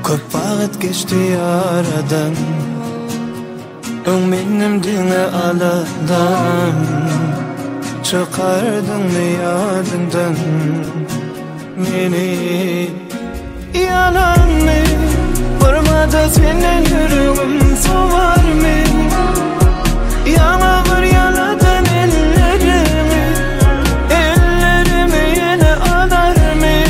Köp vaqt geçti aradan, menim dine aladan. Çıkardın mı yadından meni? Yanan mı? Vurmada senin yüreğim soğar mı? Yana vur yaladan ellerimi, ellerimi yine alar mı?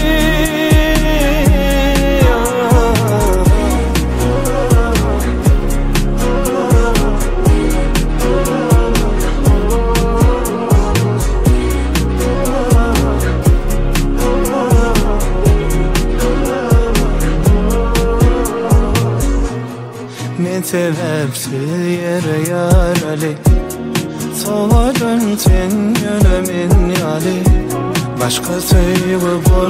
Men sebepsiz yere yaralı, soğudun sen yönemin yali. Başka sevgi